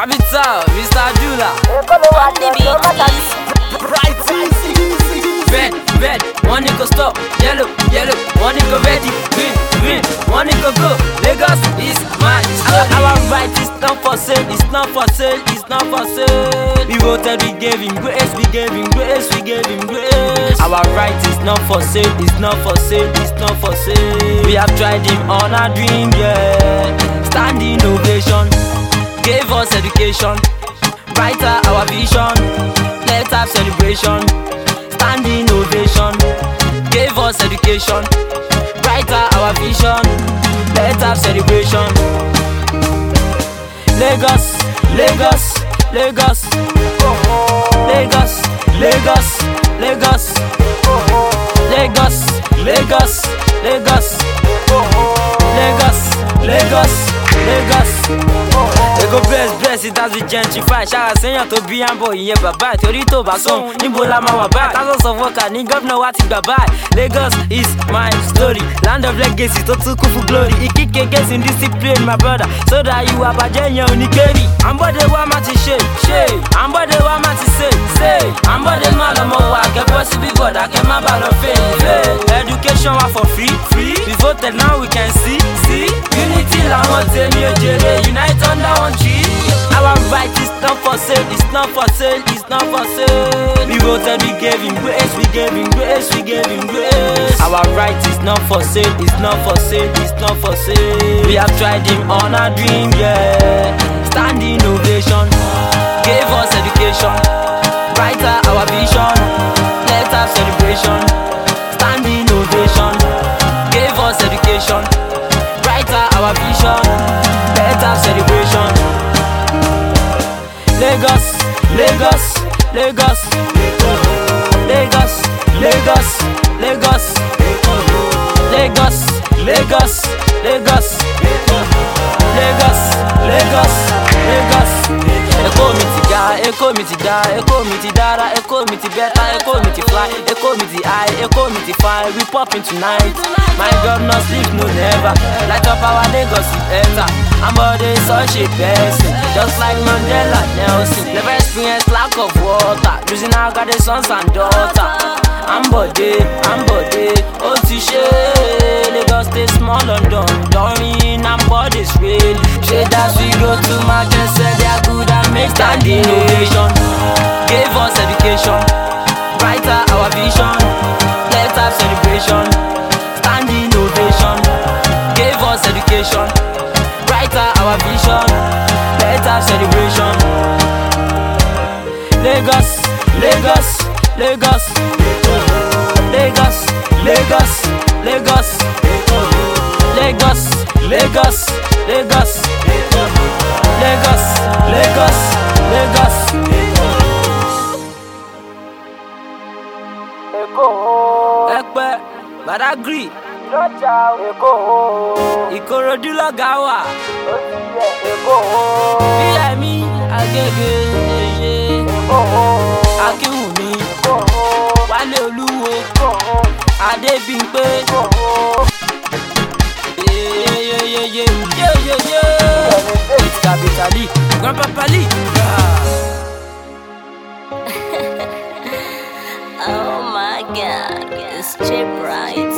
Capital, Mr. Dula. On the beat is Red, one go stop. Yellow, one go ready. Green, one go go. Lagos is my story. Our right is not for sale, it's not for sale, it's not for sale. We voted, we gave him grace, we gave him grace, we gave him grace. Our right is not for sale, it's not for sale, it's not for sale. We have tried him on our dream, yeah. Standing ovation, gave us education. Brighter our vision, let's have celebration. Standing ovation, gave us education. Brighter our vision, let's have celebration. Lagos, Lagos, Lagos, Lagos, Lagos, Lagos, Lagos, Lagos, Lagos, Lagos, Lagos, Lagos. They go bless, it has been gentrified. Shower senior to be and boy, yeah, bye bye. Torito Bason, Nimbola Mama back. Thousands of workers, ni governor what bye bye. Lagos is my story. Land of legacy, to kufu glory. Ikike gets in discipline, my brother. So that you are Bajenya Unikeri. I'm body wa mati shade. I'm body wa mati say. I'm body malamo wa ke possible God, I can my battle fail. Education wa for free. We voted, now we can see. Unity la want unite under one tree. Our right is not for sale, it's not for sale, it's not for sale. We voted, we gave him grace, we gave him grace, we gave him grace. Our right is not for sale, it's not for sale, it's not for sale. We have tried him on our dream, yeah. Standing ovation, gave us education. Brighter our vision, let's have celebration. Standing ovation, gave us education. Brighter our vision, let's have celebration. Lagos, Lagos, Lagos, Lagos, Lagos, Lagos, Lagos, Lagos, Lagos, Lagos, Lagos. Eko mi ti dara, eko mi ti better, eko mi ti fly, eko mi ti high, eko mi ti fine. We popping tonight. My God, no sleep, no never. Light up our Lagos, enter. I'm body such a person, just like Mandela Nelson. Never experienced lack of water, losing our got the sons and daughter. I'm body, oh Tisha. Lagos stay small London, Doreen, I'm body's real. Traders we go to market, say they are good and make standing ovation. Gave us education, brighter our vision. Let's have celebration. Standing ovation, gave us education. Brighter our vision, let's have celebration. Lagos, Lagos, Lagos, Lagos, Lagos, Lagos, Lagos, Lagos, Lagos, Lagos, Lagos, Lagos. Ekpe, Badagry, Ikorodu lọ́gá wà. Bíyẹ̀mí Agége, Akínwùmí, Wálé Olúwo, Adébímpé. It's Capital Lee, Grandpapa Lee. oh my God, it's cheap, right?